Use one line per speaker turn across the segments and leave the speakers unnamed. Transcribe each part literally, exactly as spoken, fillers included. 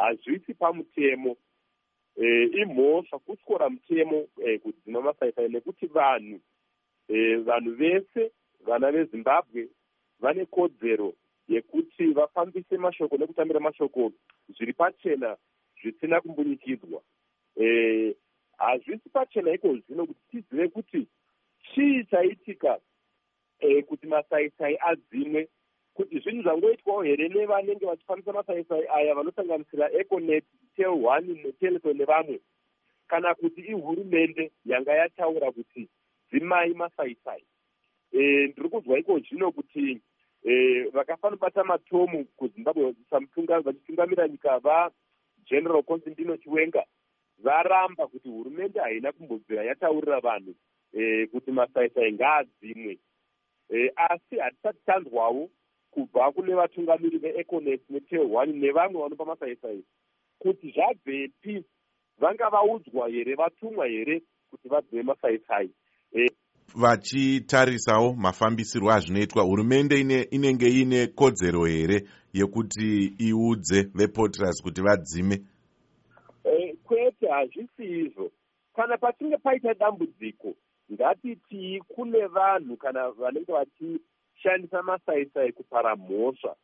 hazvisi pamutemo. E, imhosva kutyora mutemo e, kudzima masaisai nekuti vanhu e, vanhu vese vana veZimbabwe vane kodzero yekuti vafambise mashoko nekutambira mashoko zviri pachena zvisina kumbunyikidzwa. E, hazvisi pachena iko zvino kuti tizive kuti chii chaitika e, kuti masaisai adzimwe, kuti zvinhu zvangoitwawo here nevanenge vachifambisa masaisai aya vanosanganisira Econet, Tel one neTelco nevamwe, kana kuti ihurumende yanga yataura kuti dzimai masaisai. E, ndiri kuzwa iko zvino kuti e, vakafanobata matomu kuZimbabwe vachitungamira nyika vaGeneral Constantino Chiwenga varamba kuti hurumende haina kumbobvira yataurira vanhu e, kuti masaisai ngaadzimwe. E, asi hatisati tanzwawo kubva kune vatungamiri veEconet neTel one nevamwe vanopa masaisai kuti zvabvepi, vanga vaudzwa here, vatumwa here kuti vadzime masaisai. E,
vachitarisawo mafambisirwo azvinoitwa, hurumende ine, inenge ine kodzero here yekuti iudze vePortras kuti vadzime?
E, kwete, hazvisi izvo. Kana pachinge paita dambudziko, ngatiti kune vanhu kana vanenge vachishandisa masaisai kupara mhosva,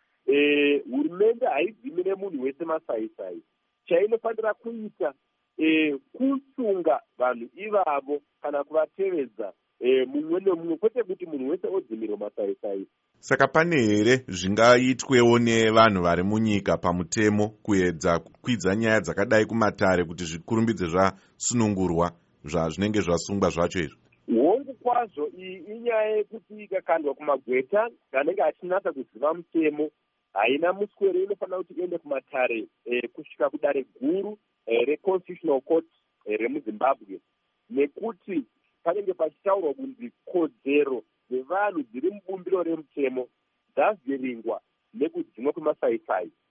e, hurumende haidzimire munhu wese masaisai. Chainofanira kuita e, kusunga vanhu ivavo kana kuvatevedza e, mumwe nemumwe, kwete kuti munhu wese odzimirwa masaisai.
Saka pane here zvingaitwewo nevanhu vari munyika pamutemo kuedza kukwidza nyaya dzakadai kumatare kuti zvikurumbidze zvasunungurwa zvazvinenge zvasungwa zvacho izvo?
Hongu kwazvo, iyi inyaya yekuti ikakandwa kumagweta anenge achinatsa kuziva mutemo, haina muswero inofanira kuti iende kumatare e, kusvika kudare guru e, reConstitutional Court e, remuZimbabwe, nekuti panenge pachitaurwa kunzi kodzero dzevanhu dziri mubumbiro remutemo dzavhiringwa nekudzimwa kwemasaisai.